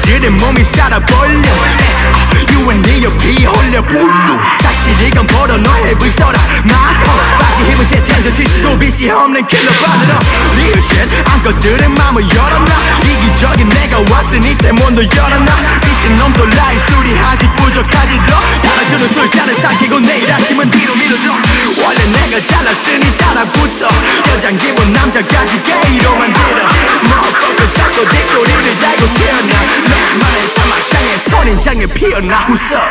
그래 몸이 살아버려 You and your 피 홀려 사실 이건 벌어 너의 불서라 빠진 힘은 제 텐트 치시고 빛이 없는 클럽 안으로 리얼쉿 안것들의 맘을 열어놔 이기적인 내가 왔으니 때문도 열어놔 미친놈 또 라이 수리하지 부족하지도 달아주는 술잔을 삼키고 내일 아침은 뒤로 밀어줘 원래 내가 잘났으니 따라붙어 여잔 기본 남자까지 게이로 만들어 머뭇거려 섞고 뒷꼬리를 달고 태어나 나만의 사막 땅에 선인장에 피어나 웃어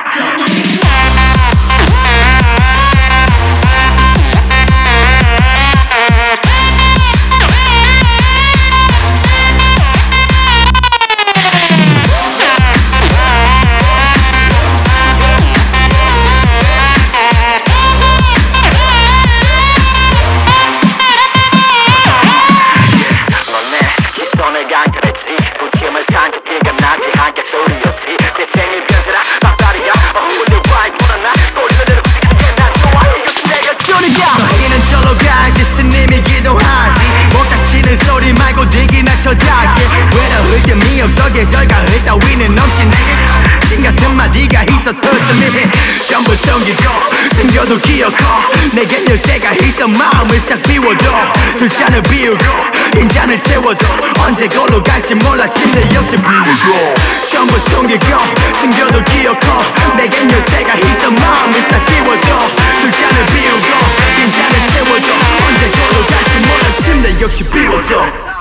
너희는 절로 가야지 스님이 기도하지 못 다치는 소리 말고 되기나 쳐자게 왜라 흑염이 없어 계절과 흙 따위는 넘치 내게 진 같은 마디가 있어 터치미 전부 숨기고 숨겨도 기억해 내겐 열쇠가 있어 마음을 싹 비워도 술잔을 비우고 빈잔을 채워도 언제 걸로 갈지 몰라 침대 역시 비우고 전부 숨기고 숨겨도 기억해 내겐 열쇠가 있어 마음을 싹 비워도 술잔을 비우고 빈잔을 채워도 언제 걸로 갈지 몰라 침대 역시 비워도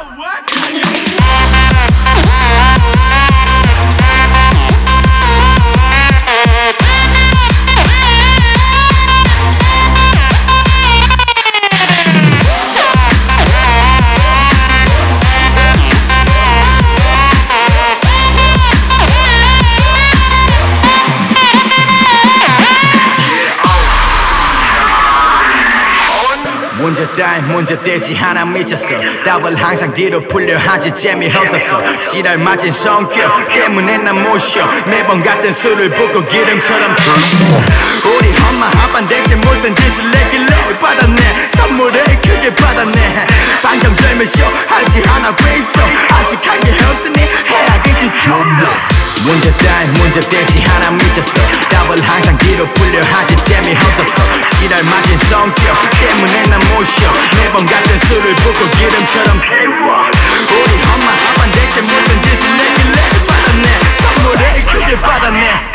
문제 따윈 문제되지 않아 미쳤어 답을 항상 뒤로 풀려 하지 재미없었어 지랄 맞은 성격 때문에 난 못 쉬어 매번 같은 술을 붓고 기름처럼 우리 엄마 아빠는 대체 무슨 짓을 했길래 받았네 선물을 크게 받았네 반점 들면서 하지 않아 왜 있어 아직 한 게 없으니 해야겠지 문제 따윈 문제되지 않아 미쳤어 답을 항상 뒤로 풀려 하지 재미없었어 지랄 맞은 성격 때문에 난 못 쉬어 매번 같은 술을 붓고 기름처럼 태워 우리 엄마 아빠는 대체 무슨 짓을 했길래 받았네 선물을 크게 받았네